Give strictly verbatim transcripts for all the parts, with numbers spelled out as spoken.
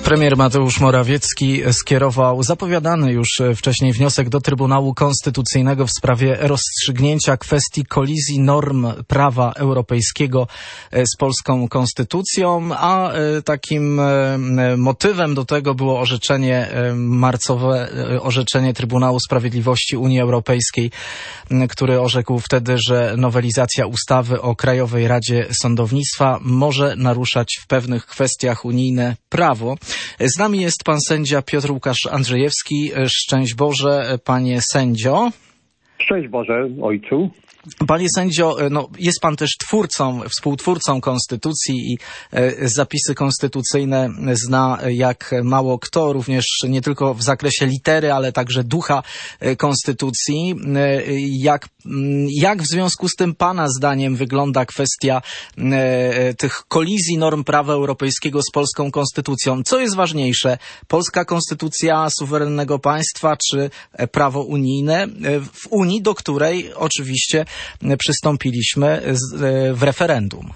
Premier Mateusz Morawiecki skierował zapowiadany już wcześniej wniosek do Trybunału Konstytucyjnego w sprawie rozstrzygnięcia kwestii kolizji norm prawa europejskiego z polską konstytucją, a takim motywem do tego było orzeczenie marcowe, orzeczenie Trybunału Sprawiedliwości Unii Europejskiej, który orzekł wtedy, że nowelizacja ustawy o Krajowej Radzie Sądownictwa może naruszać w pewnych kwestiach unijne prawo. Z nami jest pan sędzia Piotr Łukasz Andrzejewski. Szczęść Boże, panie sędzio. Szczęść Boże, ojcu. Panie sędzio, no, jest pan też twórcą, współtwórcą konstytucji i e, zapisy konstytucyjne zna jak mało kto, również nie tylko w zakresie litery, ale także ducha e, konstytucji. E, jak, jak w związku z tym pana zdaniem wygląda kwestia e, tych kolizji norm prawa europejskiego z polską konstytucją? Co jest ważniejsze? Polska konstytucja suwerennego państwa czy prawo unijne w Unii, do której oczywiście przystąpiliśmy w referendum?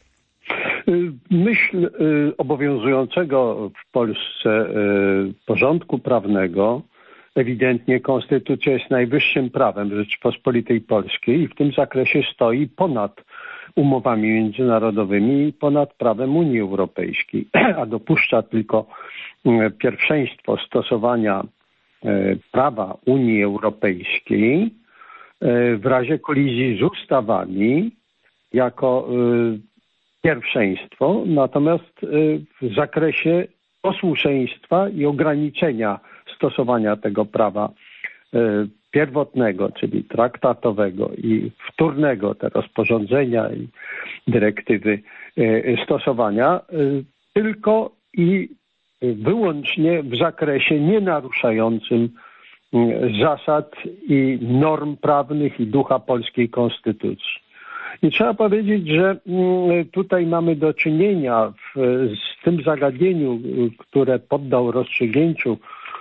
Myśl obowiązującego w Polsce porządku prawnego, ewidentnie konstytucja jest najwyższym prawem Rzeczypospolitej Polskiej i w tym zakresie stoi ponad umowami międzynarodowymi i ponad prawem Unii Europejskiej, a dopuszcza tylko pierwszeństwo stosowania prawa Unii Europejskiej w razie kolizji z ustawami jako pierwszeństwo, natomiast w zakresie posłuszeństwa i ograniczenia stosowania tego prawa pierwotnego, czyli traktatowego i wtórnego, te rozporządzenia i dyrektywy stosowania, tylko i wyłącznie w zakresie nienaruszającym zasad i norm prawnych i ducha polskiej konstytucji. I trzeba powiedzieć, że tutaj mamy do czynienia w, z tym zagadnieniu, które poddał rozstrzygnięciu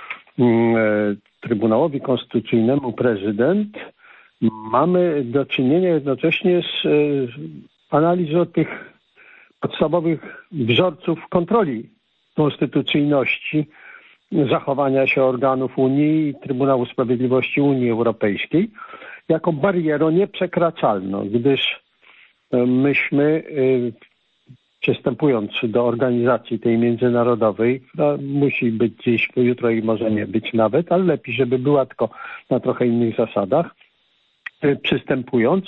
Trybunałowi Konstytucyjnemu prezydent, mamy do czynienia jednocześnie z analizą tych podstawowych wzorców kontroli konstytucyjności zachowania się organów Unii i Trybunału Sprawiedliwości Unii Europejskiej jako barierą nieprzekraczalną, gdyż myśmy, przystępując do organizacji tej międzynarodowej, która musi być dziś, jutro i może nie być nawet, ale lepiej, żeby była tylko na trochę innych zasadach, przystępując,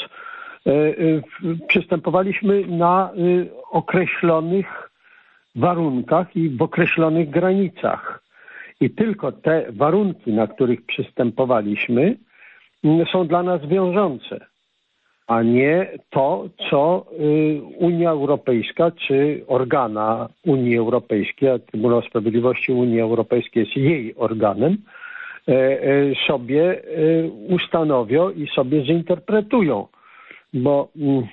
przystępowaliśmy na określonych warunkach i w określonych granicach. I tylko te warunki, na których przystępowaliśmy, są dla nas wiążące, a nie to, co Unia Europejska czy organa Unii Europejskiej, a Trybunał Sprawiedliwości Unii Europejskiej jest jej organem, sobie ustanowią i sobie zinterpretują. Bo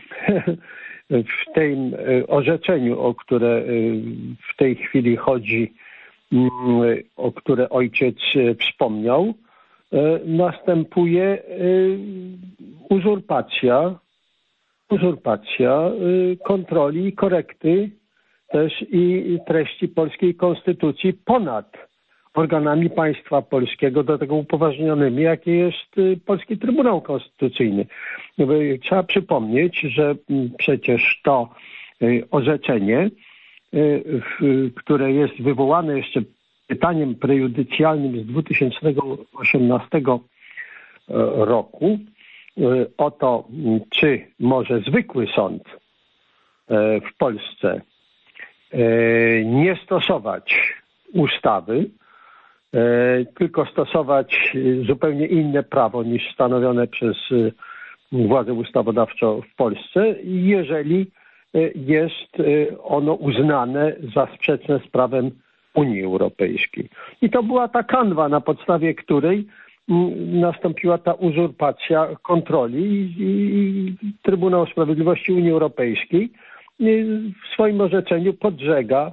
w tym orzeczeniu, o które w tej chwili chodzi, o które ojciec wspomniał, następuje uzurpacja, uzurpacja kontroli i korekty też i treści polskiej konstytucji ponad organami państwa polskiego, do tego upoważnionymi, jakie jest Polski Trybunał Konstytucyjny. Trzeba przypomnieć, że przecież to orzeczenie, które jest wywołane jeszcze pytaniem prejudycjalnym z dwa tysiące osiemnastego roku o to, czy może zwykły sąd w Polsce nie stosować ustawy, tylko stosować zupełnie inne prawo niż stanowione przez władzę ustawodawczą w Polsce, jeżeli jest ono uznane za sprzeczne z prawem Unii Europejskiej. I to była ta kanwa, na podstawie której nastąpiła ta uzurpacja kontroli i Trybunał Sprawiedliwości Unii Europejskiej w swoim orzeczeniu podżega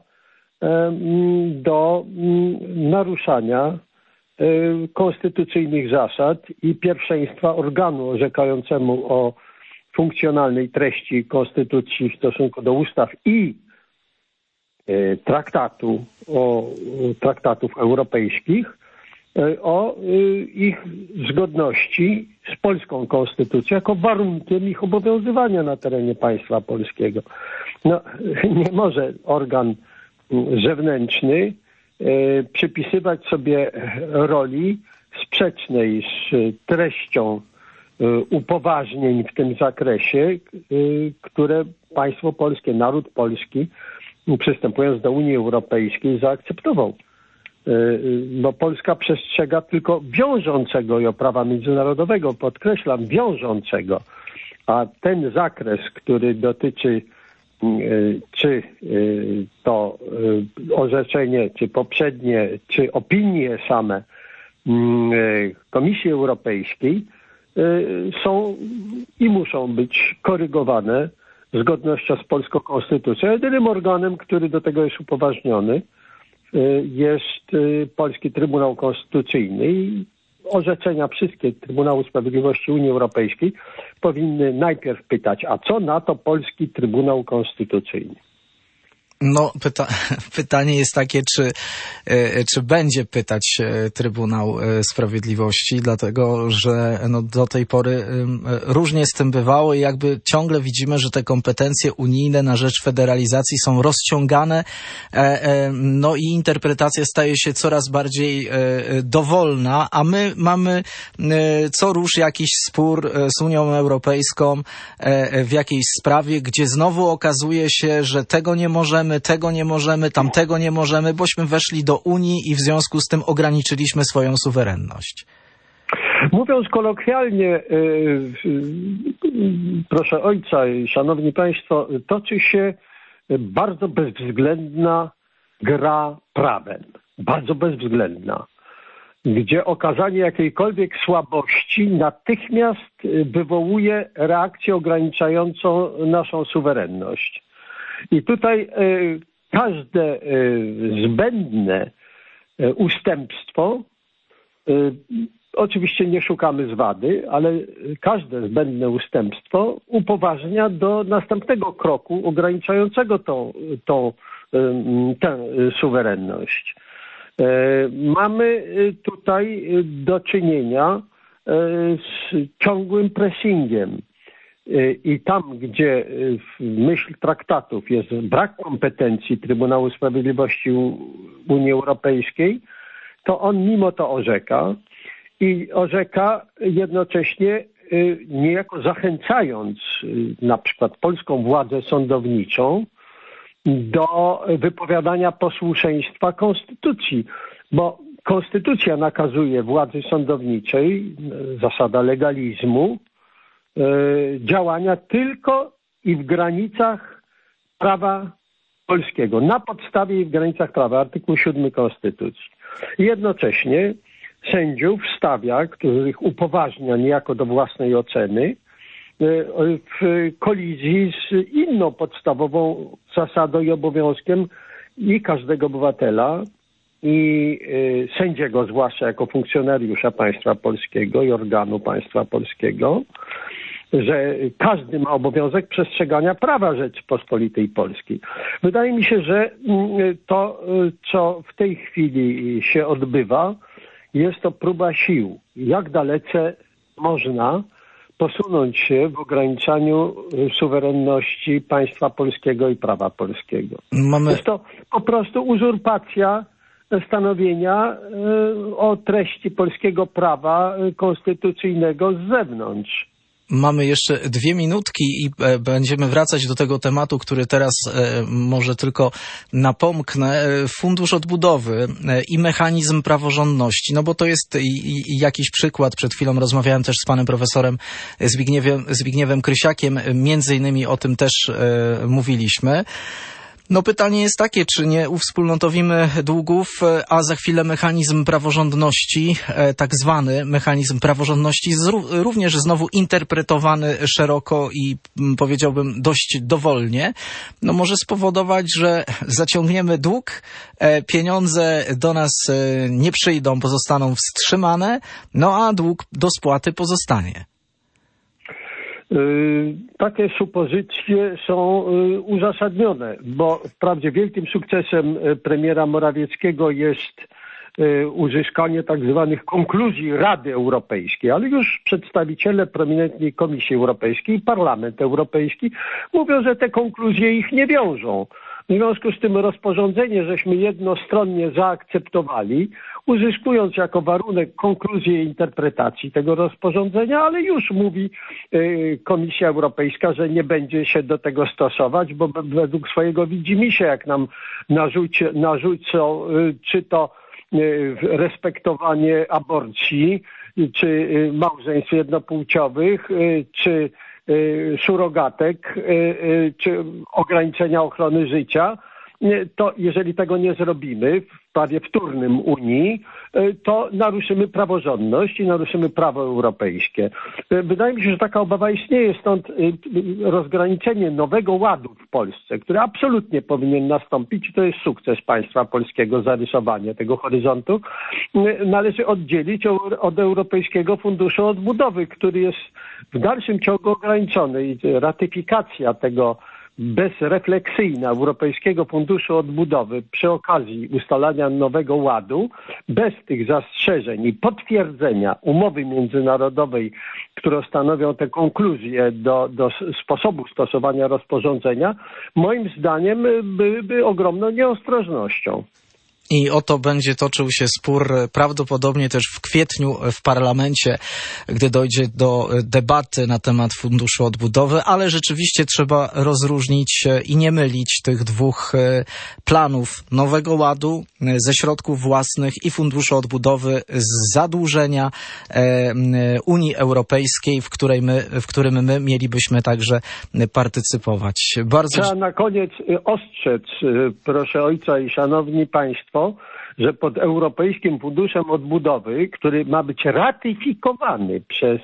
do naruszania konstytucyjnych zasad i pierwszeństwa organu orzekającemu o funkcjonalnej treści konstytucji w stosunku do ustaw i traktatu, o traktatów europejskich, o ich zgodności z polską konstytucją jako warunkiem ich obowiązywania na terenie państwa polskiego. No, nie może organ zewnętrzny przypisywać sobie roli sprzecznej z treścią upoważnień w tym zakresie, które państwo polskie, naród polski, przystępując do Unii Europejskiej, zaakceptował. Bo Polska przestrzega tylko wiążącego ją prawa międzynarodowego, podkreślam, wiążącego. A ten zakres, który dotyczy czy to orzeczenie, czy poprzednie, czy opinie same Komisji Europejskiej, są i muszą być korygowane zgodnością z polską konstytucją. Jedynym organem, który do tego jest upoważniony, jest Polski Trybunał Konstytucyjny i orzeczenia wszystkie Trybunału Sprawiedliwości Unii Europejskiej powinny najpierw pytać, a co na to Polski Trybunał Konstytucyjny? No, pyta pytanie jest takie, czy, czy będzie pytać Trybunał Sprawiedliwości, dlatego że no, do tej pory różnie z tym bywało i jakby ciągle widzimy, że te kompetencje unijne na rzecz federalizacji są rozciągane, no i interpretacja staje się coraz bardziej dowolna, a my mamy co rusz jakiś spór z Unią Europejską w jakiejś sprawie, gdzie znowu okazuje się, że tego nie możemy, tego nie możemy, tamtego nie możemy, bośmy weszli do Unii i w związku z tym ograniczyliśmy swoją suwerenność. Mówiąc kolokwialnie, yy, yy, proszę ojca i szanowni państwo, toczy się bardzo bezwzględna gra prawem. Bardzo bezwzględna. Gdzie okazanie jakiejkolwiek słabości natychmiast wywołuje reakcję ograniczającą naszą suwerenność. I tutaj y, każde y, zbędne y, ustępstwo, y, oczywiście nie szukamy zwady, ale każde zbędne ustępstwo upoważnia do następnego kroku ograniczającego tą, tą, y, tę suwerenność. Y, mamy tutaj do czynienia y, z ciągłym pressingiem. I tam, gdzie w myśl traktatów jest brak kompetencji Trybunału Sprawiedliwości Unii Europejskiej, to on mimo to orzeka i orzeka jednocześnie niejako zachęcając na przykład polską władzę sądowniczą do wypowiadania posłuszeństwa konstytucji, bo konstytucja nakazuje władzy sądowniczej, zasada legalizmu, działania tylko i w granicach prawa polskiego, na podstawie i w granicach prawa, artykuł siódmy Konstytucji. Jednocześnie sędziów stawia, których upoważnia niejako do własnej oceny, w kolizji z inną podstawową zasadą i obowiązkiem i każdego obywatela, i sędziego, zwłaszcza jako funkcjonariusza państwa polskiego i organu państwa polskiego, że każdy ma obowiązek przestrzegania prawa Rzeczypospolitej Polskiej. Wydaje mi się, że to, co w tej chwili się odbywa, jest to próba sił. Jak dalece można posunąć się w ograniczaniu suwerenności państwa polskiego i prawa polskiego. Mamy... Jest to po prostu uzurpacja stanowienia o treści polskiego prawa konstytucyjnego z zewnątrz. Mamy jeszcze dwie minutki i będziemy wracać do tego tematu, który teraz może tylko napomknę. Fundusz Odbudowy i mechanizm praworządności. No bo to jest jakiś przykład. Przed chwilą rozmawiałem też z panem profesorem Zbigniewem, Zbigniewem Krysiakiem. Między innymi o tym też mówiliśmy. No pytanie jest takie, czy nie uwspólnotowimy długów, a za chwilę mechanizm praworządności, tak zwany mechanizm praworządności, również znowu interpretowany szeroko i powiedziałbym dość dowolnie, no może spowodować, że zaciągniemy dług, pieniądze do nas nie przyjdą, pozostaną wstrzymane, no a dług do spłaty pozostanie. Takie supozycje są uzasadnione, bo wprawdzie wielkim sukcesem premiera Morawieckiego jest uzyskanie tak zwanych konkluzji Rady Europejskiej, ale już przedstawiciele prominentnej Komisji Europejskiej i Parlament Europejski mówią, że te konkluzje ich nie wiążą. W związku z tym rozporządzenie żeśmy jednostronnie zaakceptowali, uzyskując jako warunek konkluzję interpretacji tego rozporządzenia, ale już mówi Komisja Europejska, że nie będzie się do tego stosować, bo według swojego widzimisię, jak nam narzuci, narzucą, czy to respektowanie aborcji, czy małżeństw jednopłciowych, czy surogatek, czy ograniczenia ochrony życia, to jeżeli tego nie zrobimy w prawie wtórnym Unii, to naruszymy praworządność i naruszymy prawo europejskie. Wydaje mi się, że taka obawa istnieje, stąd rozgraniczenie nowego ładu w Polsce, który absolutnie powinien nastąpić, i to jest sukces państwa polskiego, zarysowanie tego horyzontu, należy oddzielić od Europejskiego Funduszu Odbudowy, który jest w dalszym ciągu ograniczony i ratyfikacja tego bezrefleksyjna Europejskiego Funduszu Odbudowy przy okazji ustalania nowego ładu, bez tych zastrzeżeń i potwierdzenia umowy międzynarodowej, które stanowią te konkluzje do, do sposobu stosowania rozporządzenia, moim zdaniem byłyby ogromną nieostrożnością. I o to będzie toczył się spór prawdopodobnie też w kwietniu w parlamencie, gdy dojdzie do debaty na temat Funduszu Odbudowy, ale rzeczywiście trzeba rozróżnić i nie mylić tych dwóch planów Nowego Ładu ze środków własnych i Funduszu Odbudowy z zadłużenia Unii Europejskiej, w, której my, w którym my mielibyśmy także partycypować. Bardzo... Trzeba na koniec ostrzec, proszę ojca i szanowni państwo, że pod Europejskim Funduszem Odbudowy, który ma być ratyfikowany przez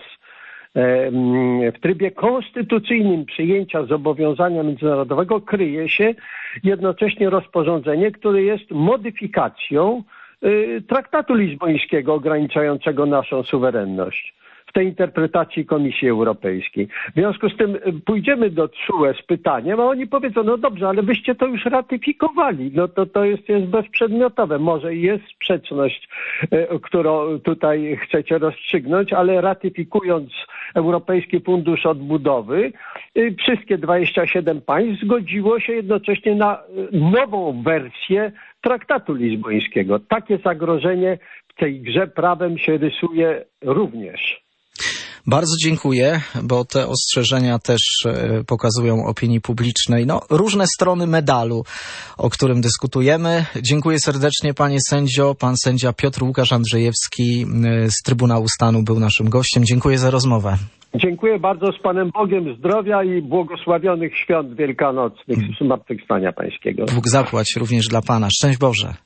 w trybie konstytucyjnym przyjęcia zobowiązania międzynarodowego, kryje się jednocześnie rozporządzenie, które jest modyfikacją traktatu lizbońskiego ograniczającego naszą suwerenność w tej interpretacji Komisji Europejskiej. W związku z tym pójdziemy do T S U E z pytaniem, a oni powiedzą, no dobrze, ale wyście to już ratyfikowali. No to to jest, jest bezprzedmiotowe. Może jest sprzeczność, e, którą tutaj chcecie rozstrzygnąć, ale ratyfikując Europejski Fundusz Odbudowy, e, wszystkie dwadzieścia siedem państw zgodziło się jednocześnie na nową wersję traktatu lizbońskiego. Takie zagrożenie w tej grze prawem się rysuje również. Bardzo dziękuję, bo te ostrzeżenia też pokazują opinii publicznej no, różne strony medalu, o którym dyskutujemy. Dziękuję serdecznie, panie sędzio. Pan sędzia Piotr Łukasz Andrzejewski z Trybunału Stanu był naszym gościem. Dziękuję za rozmowę. Dziękuję bardzo, z Panem Bogiem, zdrowia i błogosławionych świąt wielkanocnych, zmartwychwstania pańskiego. Bóg zapłać również dla Pana. Szczęść Boże.